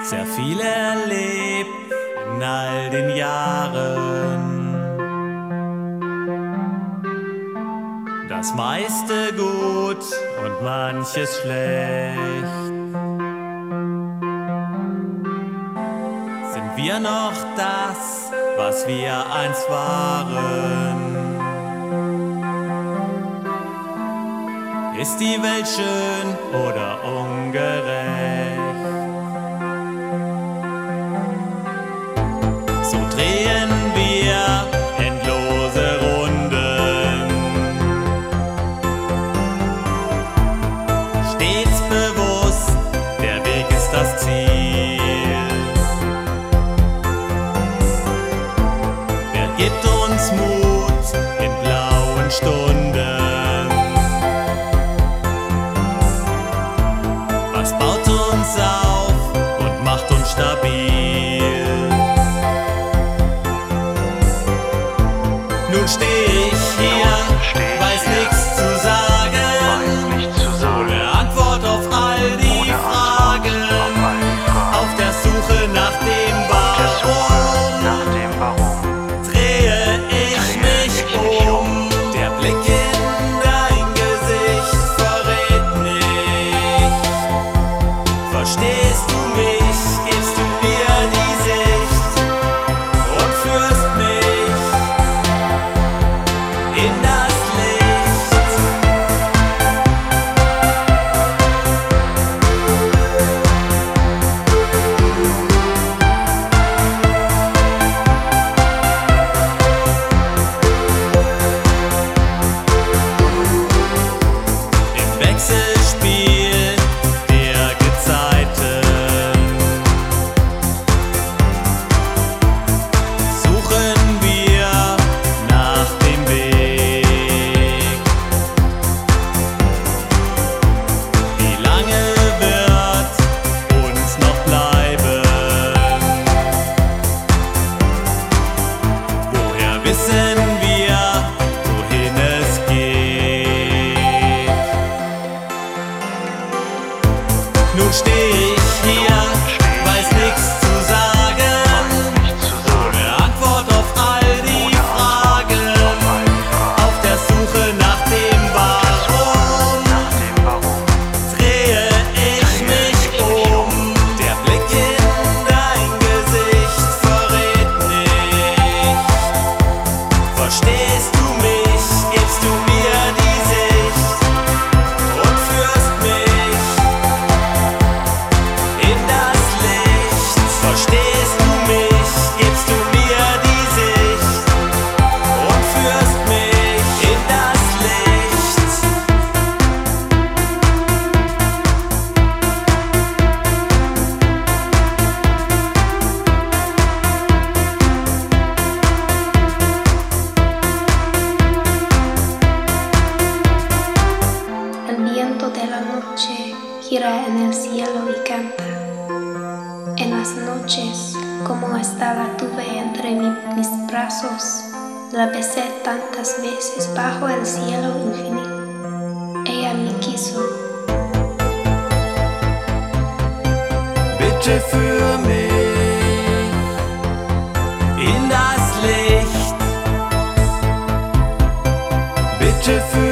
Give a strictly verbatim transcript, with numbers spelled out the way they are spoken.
sehr viel erlebt in all den Jahren. Das meiste gut und manches schlecht. Sind wir noch das, was wir einst waren? Ist die Welt schön oder ungerecht? So drehen wir endlose Runden, stets bewusst, der Weg ist das Ziel. Wer gibt uns Mut in blauen Stunden? Was baut uns auf und macht uns stabil? Nun steh ich hier, weiß nichts zu sagen, ohne Antwort auf all die Fragen, auf der Suche nach dem Warum, drehe ich mich um. Der Blick in dein Gesicht verrät nicht. Verstehst du mich, gibst du mir die Sicht und führst mich in das Licht. Im Wechselspiel der Gezeiten suchen wir nach dem Weg. Wie lange wird uns noch bleiben? Woher wissen wir, wohin es geht? Nun steh ich hier, weiß nichts zu sagen, ohne Antwort auf all die Fragen, auf der Suche nach dem Warum, drehe ich mich um. Der Blick in dein Gesicht verrät nicht. Verstehst du mich, gibst du mir die Sicht und führst mich in das Licht. Verstehst du mich, gibst du mir die Sicht und führst mich in das Licht. El viento de la noche gira en el cielo y canta. En las noches, como esta la tuve entre mi- mis brazos, la besé tantas veces bajo el cielo infinito. Ella me quiso. Bitte führ mich in das Licht. Bitte führ